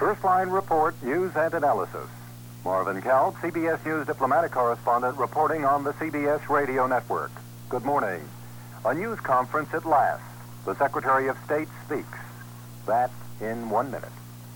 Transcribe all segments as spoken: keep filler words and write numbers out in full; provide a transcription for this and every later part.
First Line Report, News and Analysis. Marvin Kalb, C B S News diplomatic correspondent, reporting on the C B S radio network. Good morning. A news conference at last. The Secretary of State speaks. That in one minute.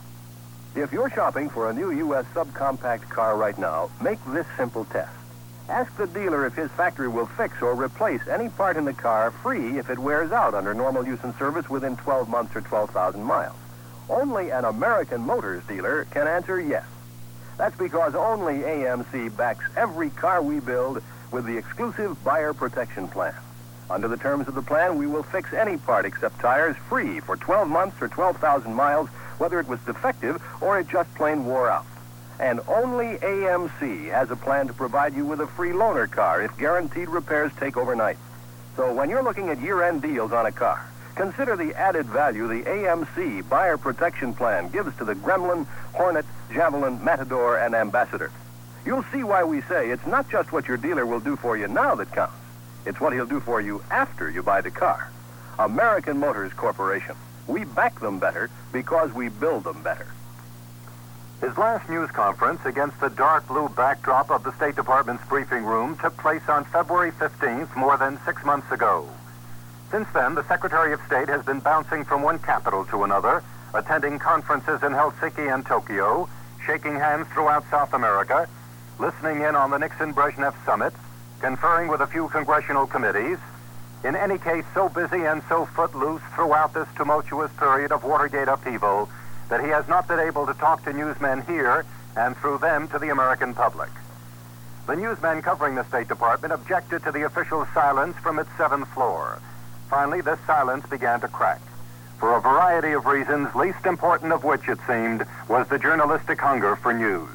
If you're shopping for a new U S subcompact car right now, make this simple test. Ask the dealer if his factory will fix or replace any part in the car free if it wears out under normal use and service within twelve months or twelve thousand miles. Only an American Motors dealer can answer yes. That's because only A M C backs every car we build with the exclusive buyer protection plan. Under the terms of the plan, we will fix any part except tires free for twelve months or twelve thousand miles, whether it was defective or it just plain wore out. And only A M C has a plan to provide you with a free loaner car if guaranteed repairs take overnight. So when you're looking at year-end deals on a car, consider the added value the A M C Buyer Protection Plan gives to the Gremlin, Hornet, Javelin, Matador, and Ambassador. You'll see why we say it's not just what your dealer will do for you now that counts. It's what he'll do for you after you buy the car. American Motors Corporation. We back them better because we build them better. His last news conference against the dark blue backdrop of the State Department's briefing room took place on February fifteenth, more than six months ago. Since then, the Secretary of State has been bouncing from one capital to another, attending conferences in Helsinki and Tokyo, shaking hands throughout South America, listening in on the Nixon-Brezhnev summit, conferring with a few congressional committees. In any case, so busy and so footloose throughout this tumultuous period of Watergate upheaval that he has not been able to talk to newsmen here and through them to the American public. The newsmen covering the State Department objected to the official silence from its seventh floor. Finally, this silence began to crack, for a variety of reasons, least important of which, it seemed, was the journalistic hunger for news.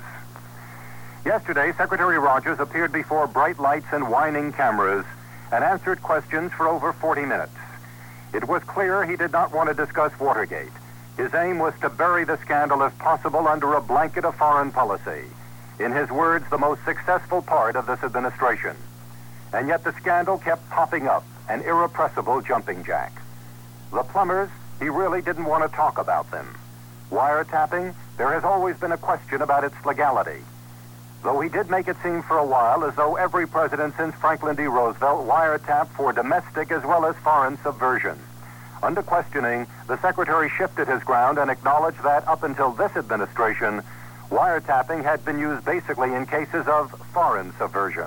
Yesterday, Secretary Rogers appeared before bright lights and whining cameras and answered questions for over forty minutes. It was clear he did not want to discuss Watergate. His aim was to bury the scandal if possible under a blanket of foreign policy. In his words, the most successful part of this administration. And yet the scandal kept popping up, an irrepressible jumping jack. The plumbers, he really didn't want to talk about them. Wiretapping, there has always been a question about its legality. Though he did make it seem for a while as though every president since Franklin D. Roosevelt wiretapped for domestic as well as foreign subversion. Under questioning, the Secretary shifted his ground and acknowledged that up until this administration, wiretapping had been used basically in cases of foreign subversion.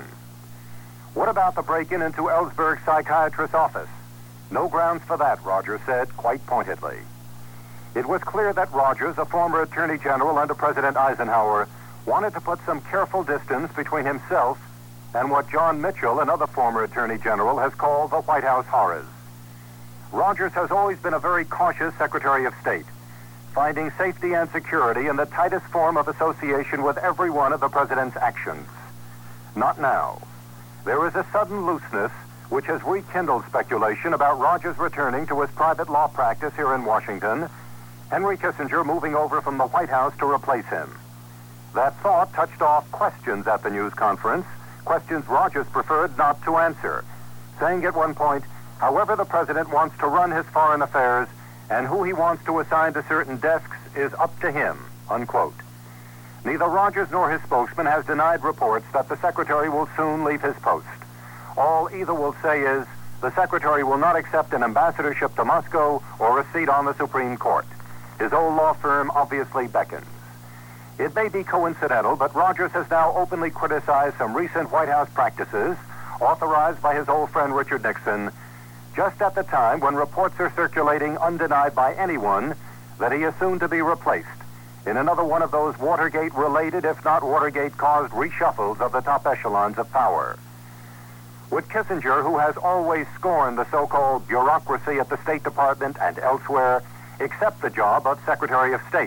What about the break-in into Ellsberg's psychiatrist's office? No grounds for that, Rogers said quite pointedly. It was clear that Rogers, a former Attorney General under President Eisenhower, wanted to put some careful distance between himself and what John Mitchell, another former Attorney General, has called the White House horrors. Rogers has always been a very cautious Secretary of State, finding safety and security in the tightest form of association with every one of the President's actions. Not now. There is a sudden looseness which has rekindled speculation about Rogers returning to his private law practice here in Washington, Henry Kissinger moving over from the White House to replace him. That thought touched off questions at the news conference, questions Rogers preferred not to answer, saying at one point, however the president wants to run his foreign affairs and who he wants to assign to certain desks is up to him, unquote. Neither Rogers nor his spokesman has denied reports that the secretary will soon leave his post. All either will say is the secretary will not accept an ambassadorship to Moscow or a seat on the Supreme Court. His old law firm obviously beckons. It may be coincidental, but Rogers has now openly criticized some recent White House practices, authorized by his old friend Richard Nixon, just at the time when reports are circulating undenied by anyone that he is soon to be replaced in another one of those Watergate-related, if not Watergate-caused, reshuffles of the top echelons of power. Would Kissinger, who has always scorned the so-called bureaucracy at the State Department and elsewhere, accept the job of Secretary of State?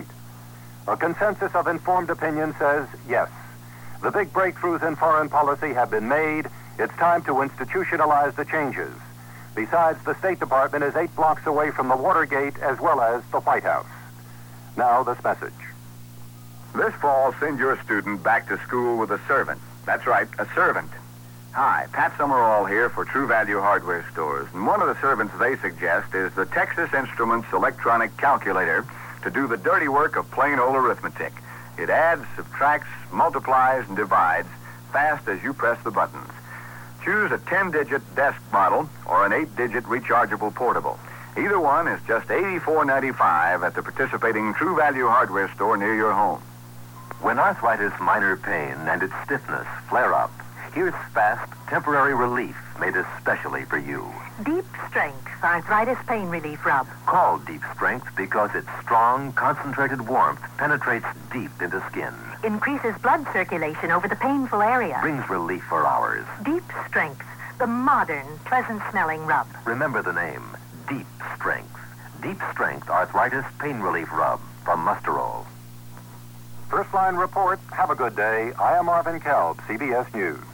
A consensus of informed opinion says yes. The big breakthroughs in foreign policy have been made. It's time to institutionalize the changes. Besides, the State Department is eight blocks away from the Watergate as well as the White House. Now, this message. This fall, send your student back to school with a servant. That's right, a servant. Hi, Pat Summerall here for True Value Hardware Stores. And one of the servants they suggest is the Texas Instruments electronic calculator to do the dirty work of plain old arithmetic. It adds, subtracts, multiplies, and divides fast as you press the buttons. Choose a ten-digit desk model or an eight-digit rechargeable portable. Either one is just eighty-four ninety-five at the participating True Value hardware store near your home. When arthritis minor pain and its stiffness flare up, here's fast, temporary relief made especially for you. Deep Strength Arthritis Pain Relief Rub. Called Deep Strength because its strong, concentrated warmth penetrates deep into skin. Increases blood circulation over the painful area. Brings relief for hours. Deep Strength, the modern, pleasant-smelling rub. Remember the name, Deep Strength. Deep Strength Arthritis Pain Relief Rub from Musterol. First Line Report. Have a good day. I am Marvin Kelb, C B S News.